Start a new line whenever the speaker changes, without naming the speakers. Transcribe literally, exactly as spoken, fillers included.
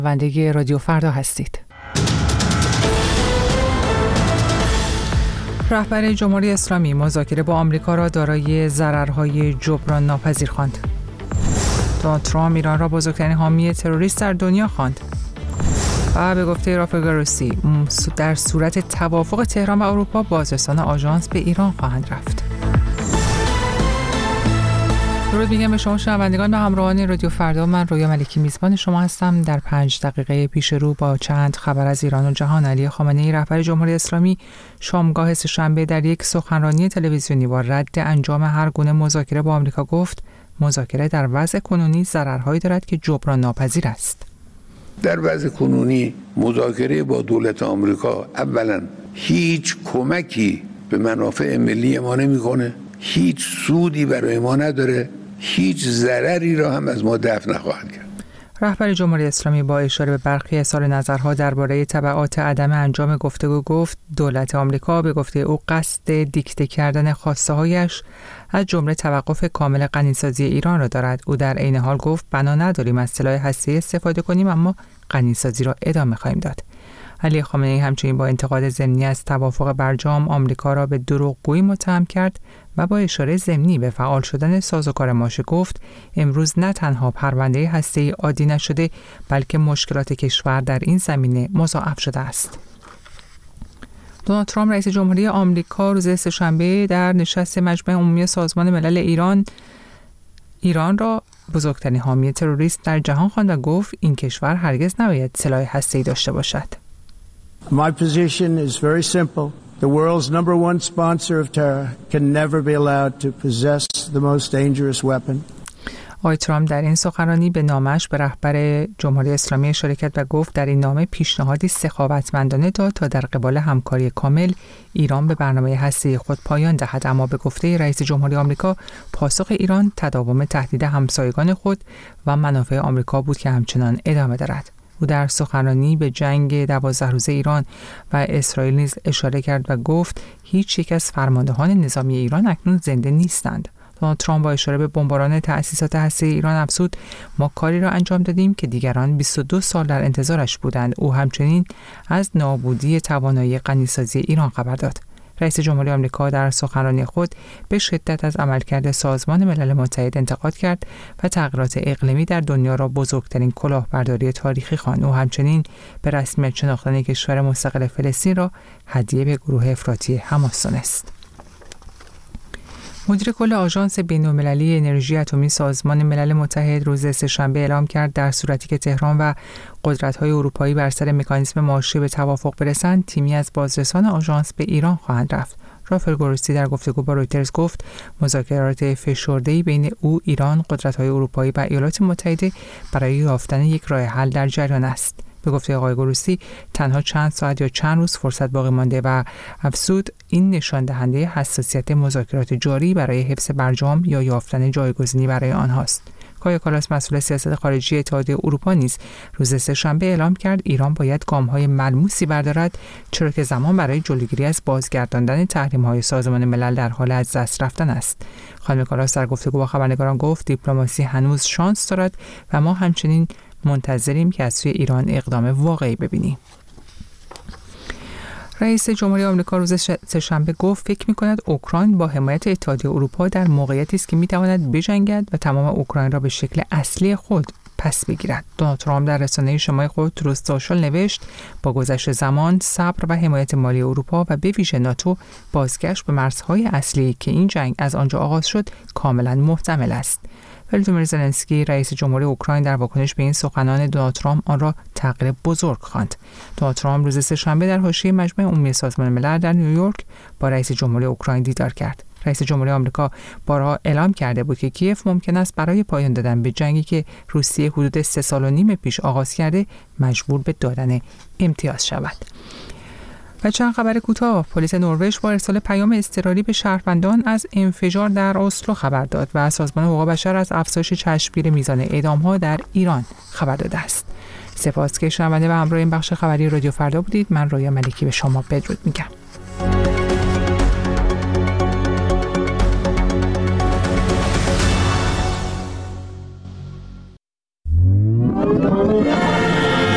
شنونده رادیو فردا هستید. رهبر جمهوری اسلامی مذاکره با آمریکا را دارای ضررهای جبران ناپذیر خواند. دونالد ترامپ ایران را بزرگترین حامی تروریست در دنیا خواند. و به گفته رافل گروسی در صورت توافق تهران و اروپا بازرسان آژانس به ایران خواهند رفت. درود میگم به شما شنوندگان و همراهان رادیو فردا. من رویا ملکی میزبان شما هستم. در پنج دقیقه پیش رو با چند خبر از ایران و جهان. علی خامنه‌ای رهبر جمهوری اسلامی شامگاه سه‌شنبه در یک سخنرانی تلویزیونی با رد انجام هر گونه مذاکره با آمریکا گفت مذاکره در وضع کنونی ضررهایی دارد که جبران ناپذیر است.
در وضع کنونی مذاکره با دولت آمریکا اولا هیچ کمکی به منافع ملی ما نمی‌کنه، هیچ سودی برای ما نداره، هیچ ضرری را هم از ما دفع نخواهد کرد.
رهبر جمهوری اسلامی با اشاره به برخی اظهار نظرها درباره تبعات عدم انجام گفتگو گفت دولت آمریکا به گفته او قصد دیکته کردن خواسته‌هایش از جمله توقف کامل غنیسازی ایران را دارد. او در عین حال گفت بنا نداریم از سلاح هسته‌ای استفاده کنیم اما غنیسازی را ادامه خواهیم داد. علی خامنه‌ای همچنین با انتقاد ضمنی از توافق برجام آمریکا را به دروغگویی متهم کرد و با اشاره ضمنی به فعال شدن سازوکار ماشه گفت امروز نه تنها پرونده هسته‌ای عادی نشده بلکه مشکلات کشور در این زمینه مضاعف شده است. دونالد ترامپ رئیس جمهوری آمریکا روز سه‌شنبه در نشست مجمع عمومی سازمان ملل ایران ایران را بزرگترین حامی تروریست در جهان خواند و گفت این کشور هرگز نباید سلاح هسته‌ای داشته باشد.
My position is very simple. The world's number one sponsor of terror can never be allowed to possess the most dangerous weapon.
آقای ترامپ در این سخنرانی به نامش به رهبر جمهوری اسلامی اشاره کرد و گفت در این نامه پیشنهادی سخاوتمندانه داد تا در قبال همکاری کامل ایران به برنامه هسته‌ای خود پایان دهد، اما به گفته رئیس جمهوری آمریکا پاسخ ایران تداوم تهدید همسایگان خود و منافع آمریکا بود که همچنان ادامه دارد. او در سخنرانی به جنگ دوازده روزه ایران و اسرائیل نیز اشاره کرد و گفت هیچ یک از فرماندهان نظامی ایران اکنون زنده نیستند. دونالد ترامپ با اشاره به بمباران تأسیسات هسته‌ای ایران افزود ما کاری را انجام دادیم که دیگران بیست و دو سال در انتظارش بودند. او همچنین از نابودی توانایی غنیسازی ایران خبر داد. رئیس جمهوری آمریکا در سخنرانی خود به شدت از عملکرد سازمان ملل متحد انتقاد کرد و تغییرات اقلیمی در دنیا را بزرگترین کلاهبرداری تاریخی خواند. او همچنین به رسمیت شناختن کشور مستقل فلسطین را هدیه به گروه افراطی حماس دانست. مدیر کل آژانس بین‌المللی انرژی اتمی سازمان ملل متحد روز سه‌شنبه اعلام کرد در صورتی که تهران و قدرت‌های اروپایی بر سر مکانیزم ماشه به توافق برسند، تیمی از بازرسان آژانس به ایران خواهند رفت. رافل گروسی در گفتگو با رویترز گفت مذاکرات فشرده‌ای بین او، ایران، قدرت‌های اروپایی و ایالات متحده برای یافتن یک راه حل در جریان است. به گفته آقای گروسی تنها چند ساعت یا چند روز فرصت باقی مانده و افزود این نشان دهنده حساسیت مذاکرات جاری برای حفظ برجام یا یافتن جایگزینی برای آنهاست. کایا کالاس مسئول سیاست خارجی اتحادیه اروپا نیز روز سه‌شنبه اعلام کرد ایران باید گام‌های ملموسی بردارد چرا که زمان برای جلوگیری از بازگرداندن تحریم‌های سازمان ملل در حال از دست رفتن است. خانم کالاس در گفتگو با خبرنگاران گفت دیپلماسی هنوز شانس دارد و ما همچنین منتظریم که از سوی ایران اقدام واقعی ببینیم. رئیس جمهوری آمریکا روز سه‌شنبه گفت فکر می‌کند اوکراین با حمایت اتحادیه اروپا در موقعیتی است که می‌تواند بجنگد و تمام اوکراین را به شکل اصلی خود پس بگیرد. دونالد ترامپ در رسانه اجتماعی خود تروث سوشال نوشت با گذشت زمان، صبر و حمایت مالی اروپا و به ویژه ناتو بازگشت به مرزهای اصلی که این جنگ از آنجا آغاز شد کاملا محتمل است. ولادیمیر زلنسکی رئیس جمهوری اوکراین در واکنش به این سخنان دونالد ترامپ آن را تغییر بزرگ خواند. دونالد ترامپ روز سه‌شنبه در حاشیه مجمع عمومی سازمان ملل در نیویورک با رئیس جمهوری اوکراین دیدار کرد. رئیس جمهوری آمریکا بارها اعلام کرده بود که کیف ممکن است برای پایان دادن به جنگی که روسیه حدود سه سال و نیم پیش آغاز کرده مجبور به دادن امتیاز شود. و چند خبر کوتاه. پلیس نروژ با ارسال پیام اضطراری به شهروندان از انفجار در اسلو خبر داد و سازمان حقوق بشر از افزایش چشمگیر میزان اعدام‌ها در ایران خبر داده است. سپاس که شنونده و همراه این بخش خبری رادیو فردا بودید. من رویا ملکی به شما بدرود میگم.